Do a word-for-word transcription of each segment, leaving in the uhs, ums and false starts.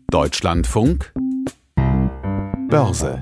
Deutschlandfunk Börse.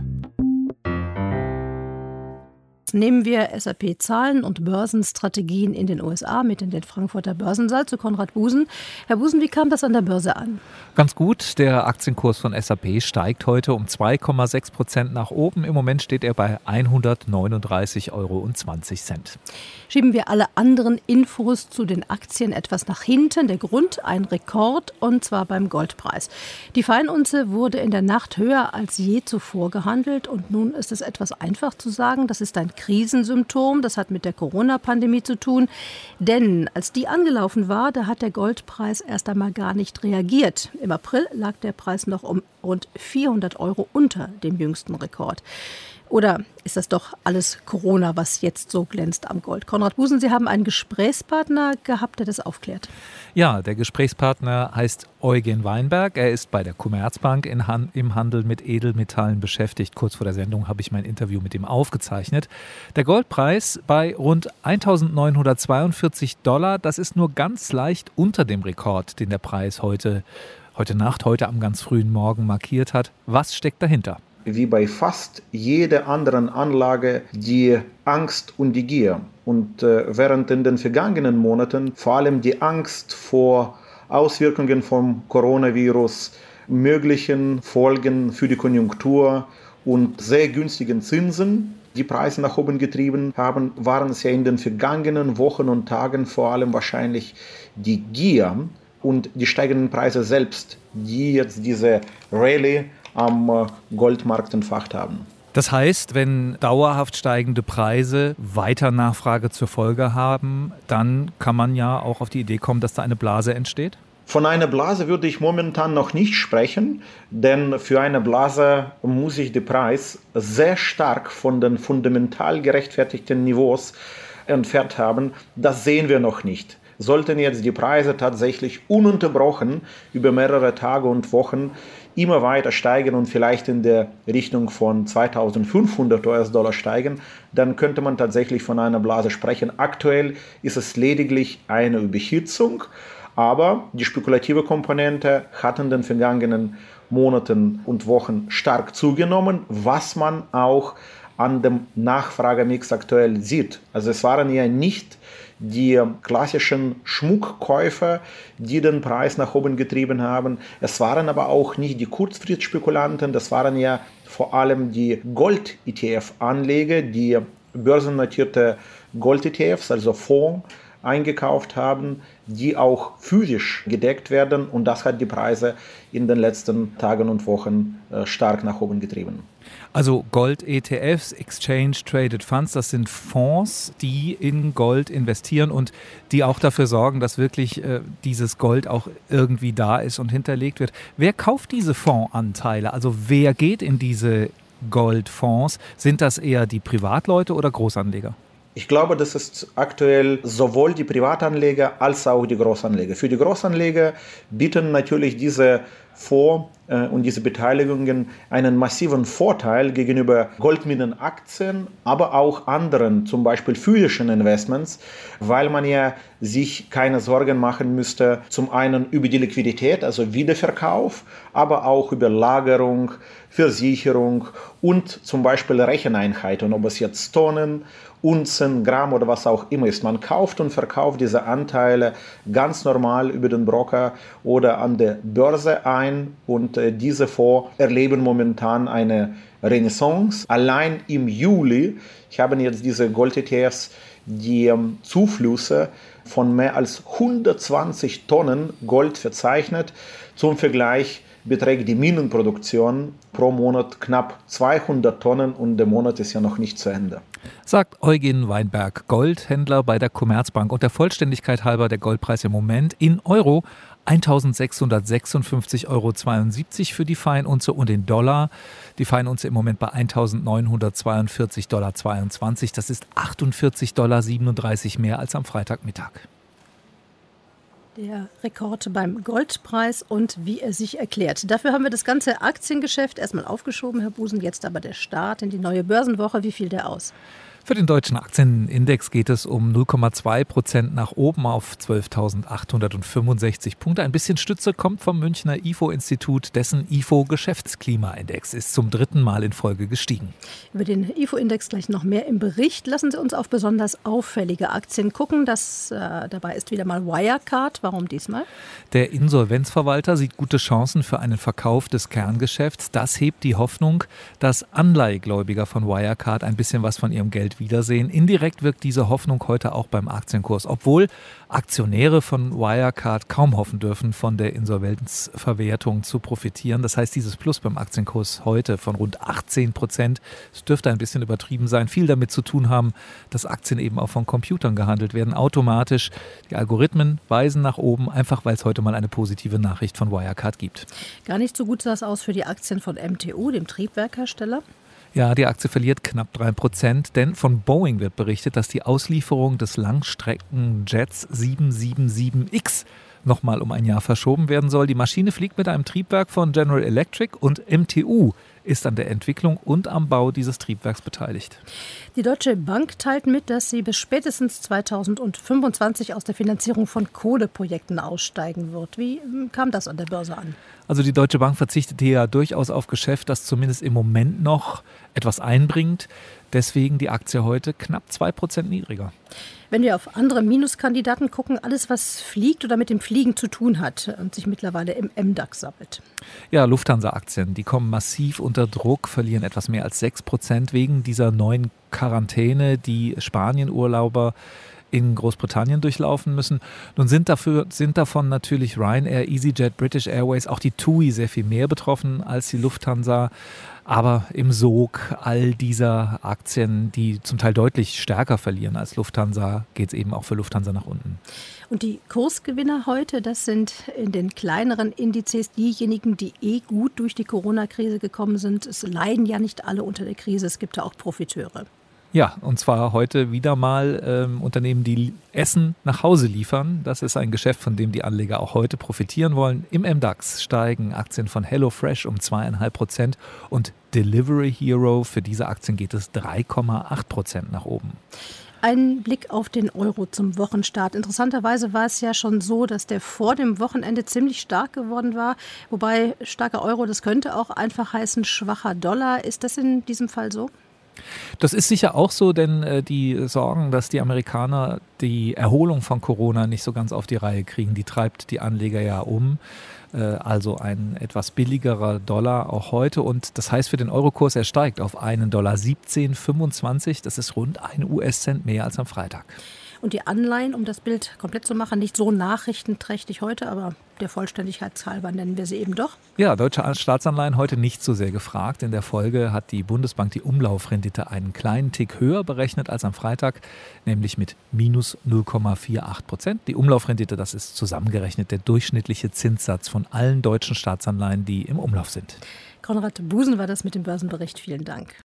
Nehmen wir S und P-Zahlen und Börsenstrategien in den U S A mit in den Frankfurter Börsensaal zu Konrad Busen. Herr Busen, wie kam das an der Börse an? Ganz gut. Der Aktienkurs von S und P steigt heute um zwei Komma sechs Prozent nach oben. Im Moment steht er bei hundertneununddreißig Euro zwanzig. Schieben wir alle anderen Infos zu den Aktien etwas nach hinten. Der Grund, ein Rekord, und zwar beim Goldpreis. Die Feinunze wurde in der Nacht höher als je zuvor gehandelt. Und nun ist es etwas einfach zu sagen, das ist ein Krisensymptom. Das hat mit der Corona-Pandemie zu tun. Denn als die angelaufen war, da hat der Goldpreis erst einmal gar nicht reagiert. Im April lag der Preis noch um rund vierhundert Euro unter dem jüngsten Rekord. Oder ist das doch alles Corona, was jetzt so glänzt am Gold? Konrad Busen, Sie haben einen Gesprächspartner gehabt, der das aufklärt. Ja, der Gesprächspartner heißt Eugen Weinberg. Er ist bei der Commerzbank in Han- im Handel mit Edelmetallen beschäftigt. Kurz vor der Sendung habe ich mein Interview mit ihm aufgezeichnet. Der Goldpreis bei rund eintausendneunhundertzweiundvierzig Dollar, das ist nur ganz leicht unter dem Rekord, den der Preis heute, heute Nacht, heute am ganz frühen Morgen markiert hat. Was steckt dahinter? Wie bei fast jeder anderen Anlage die Angst und die Gier. Und äh, während in den vergangenen Monaten vor allem die Angst vor Auswirkungen vom Coronavirus, möglichen Folgen für die Konjunktur und sehr günstigen Zinsen die Preise nach oben getrieben haben, waren es ja in den vergangenen Wochen und Tagen vor allem wahrscheinlich die Gier und die steigenden Preise selbst, die jetzt diese Rallye am Goldmarkt entfacht haben. Das heißt, wenn dauerhaft steigende Preise weiter Nachfrage zur Folge haben, dann kann man ja auch auf die Idee kommen, dass da eine Blase entsteht? Von einer Blase würde ich momentan noch nicht sprechen, denn für eine Blase muss sich der Preis sehr stark von den fundamental gerechtfertigten Niveaus entfernt haben. Das sehen wir noch nicht. Sollten jetzt die Preise tatsächlich ununterbrochen über mehrere Tage und Wochen immer weiter steigen und vielleicht in der Richtung von zweitausendfünfhundert U S-Dollar steigen, dann könnte man tatsächlich von einer Blase sprechen. Aktuell ist es lediglich eine Überhitzung, aber die spekulative Komponente hat in den vergangenen Monaten und Wochen stark zugenommen, was man auch an dem Nachfragemix aktuell sieht. Also es waren ja nicht die klassischen Schmuckkäufer, die den Preis nach oben getrieben haben. Es waren aber auch nicht die Kurzfristspekulanten, das waren ja vor allem die Gold-E T F-Anleger, die börsennotierte Gold-E T Fs, also Fonds, eingekauft haben, die auch physisch gedeckt werden. Und das hat die Preise in den letzten Tagen und Wochen äh, stark nach oben getrieben. Also Gold-E T Fs, Exchange Traded Funds, das sind Fonds, die in Gold investieren und die auch dafür sorgen, dass wirklich äh, dieses Gold auch irgendwie da ist und hinterlegt wird. Wer kauft diese Fondsanteile? Also wer geht in diese Goldfonds? Sind das eher die Privatleute oder Großanleger? Ich glaube, das ist aktuell sowohl die Privatanleger als auch die Großanleger. Für die Großanleger bieten natürlich diese Fonds äh, und diese Beteiligungen einen massiven Vorteil gegenüber Goldminenaktien, aber auch anderen, zum Beispiel physischen Investments, weil man ja sich keine Sorgen machen müsste, zum einen über die Liquidität, also Wiederverkauf, aber auch über Lagerung, Versicherung und zum Beispiel Recheneinheiten, ob es jetzt Tonnen, Unzen, Gramm oder was auch immer ist. Man kauft und verkauft diese Anteile ganz normal über den Broker oder an der Börse ein und äh, diese Fonds erleben momentan eine Renaissance. Allein im Juli, ich habe jetzt diese Gold-E T Fs, die ähm, Zuflüsse von mehr als hundertzwanzig Tonnen Gold verzeichnet. Zum Vergleich beträgt die Minenproduktion pro Monat knapp zweihundert Tonnen und der Monat ist ja noch nicht zu Ende. Sagt Eugen Weinberg, Goldhändler bei der Commerzbank. Und der Vollständigkeit halber der Goldpreis im Moment in Euro eintausendsechshundertsechsundfünfzig Euro zweiundsiebzig für die Feinunze und in Dollar. Die Feinunze im Moment bei eintausendneunhundertzweiundvierzig Dollar zweiundzwanzig. Das ist achtundvierzig Dollar siebenunddreißig mehr als am Freitagmittag. Der Rekord beim Goldpreis und wie er sich erklärt. Dafür haben wir das ganze Aktiengeschäft erstmal aufgeschoben, Herr Busen. Jetzt aber der Start in die neue Börsenwoche. Wie fiel der aus? Für den deutschen Aktienindex geht es um null Komma zwei Prozent nach oben auf zwölftausendachthundertfünfundsechzig Punkte. Ein bisschen Stütze kommt vom Münchner I F O-Institut. Dessen I F O-Geschäftsklimaindex ist zum dritten Mal in Folge gestiegen. Über den I F O-Index gleich noch mehr im Bericht. Lassen Sie uns auf besonders auffällige Aktien gucken. Das, äh, dabei ist wieder mal Wirecard. Warum diesmal? Der Insolvenzverwalter sieht gute Chancen für einen Verkauf des Kerngeschäfts. Das hebt die Hoffnung, dass Anleihegläubiger von Wirecard ein bisschen was von ihrem Geld wiedersehen. Indirekt wirkt diese Hoffnung heute auch beim Aktienkurs, obwohl Aktionäre von Wirecard kaum hoffen dürfen, von der Insolvenzverwertung zu profitieren. Das heißt, dieses Plus beim Aktienkurs heute von rund achtzehn Prozent, es dürfte ein bisschen übertrieben sein, viel damit zu tun haben, dass Aktien eben auch von Computern gehandelt werden, automatisch. Die Algorithmen weisen nach oben, einfach weil es heute mal eine positive Nachricht von Wirecard gibt. Gar nicht so gut sah es aus für die Aktien von M T U, dem Triebwerkhersteller. Ja, die Aktie verliert knapp drei Prozent, denn von Boeing wird berichtet, dass die Auslieferung des Langstrecken-Jets sieben sieben sieben X nochmal um ein Jahr verschoben werden soll. Die Maschine fliegt mit einem Triebwerk von General Electric und M T U ist an der Entwicklung und am Bau dieses Triebwerks beteiligt. Die Deutsche Bank teilt mit, dass sie bis spätestens zweitausendfünfundzwanzig aus der Finanzierung von Kohleprojekten aussteigen wird. Wie kam das an der Börse an? Also die Deutsche Bank verzichtet hier ja durchaus auf Geschäft, das zumindest im Moment noch etwas einbringt. Deswegen die Aktie heute knapp zwei Prozent niedriger. Wenn wir auf andere Minuskandidaten gucken, alles, was fliegt oder mit dem Fliegen zu tun hat und sich mittlerweile im M DAX sammelt. Ja, Lufthansa-Aktien, die kommen massiv unter Druck, verlieren etwas mehr als sechs Prozent wegen dieser neuen Quarantäne, die Spanien-Urlauber in Großbritannien durchlaufen müssen. Nun sind, dafür, sind davon natürlich Ryanair, EasyJet, British Airways, auch die T U I sehr viel mehr betroffen als die Lufthansa. Aber im Sog all dieser Aktien, die zum Teil deutlich stärker verlieren als Lufthansa, geht es eben auch für Lufthansa nach unten. Und die Kursgewinner heute, das sind in den kleineren Indizes diejenigen, die eh gut durch die Corona-Krise gekommen sind. Es leiden ja nicht alle unter der Krise, es gibt da auch Profiteure. Ja, und zwar heute wieder mal ähm, Unternehmen, die Essen nach Hause liefern. Das ist ein Geschäft, von dem die Anleger auch heute profitieren wollen. Im M DAX steigen Aktien von HelloFresh um zwei Komma fünf Prozent und Delivery Hero, für diese Aktien geht es drei Komma acht Prozent nach oben. Ein Blick auf den Euro zum Wochenstart. Interessanterweise war es ja schon so, dass der vor dem Wochenende ziemlich stark geworden war. Wobei starker Euro, das könnte auch einfach heißen schwacher Dollar. Ist das in diesem Fall so? Das ist sicher auch so, denn äh, die Sorgen, dass die Amerikaner die Erholung von Corona nicht so ganz auf die Reihe kriegen, die treibt die Anleger ja um. Äh, also ein etwas billigerer Dollar auch heute. Und das heißt für den Eurokurs, er steigt auf einen Dollar siebzehn Komma fünfundzwanzig. Das ist rund ein U S-Cent mehr als am Freitag. Und die Anleihen, um das Bild komplett zu machen, nicht so nachrichtenträchtig heute, aber der Vollständigkeit halber nennen wir sie eben doch. Ja, deutsche Staatsanleihen heute nicht so sehr gefragt. In der Folge hat die Bundesbank die Umlaufrendite einen kleinen Tick höher berechnet als am Freitag, nämlich mit minus null Komma achtundvierzig Prozent. Die Umlaufrendite, das ist zusammengerechnet der durchschnittliche Zinssatz von allen deutschen Staatsanleihen, die im Umlauf sind. Konrad Busen war das mit dem Börsenbericht. Vielen Dank.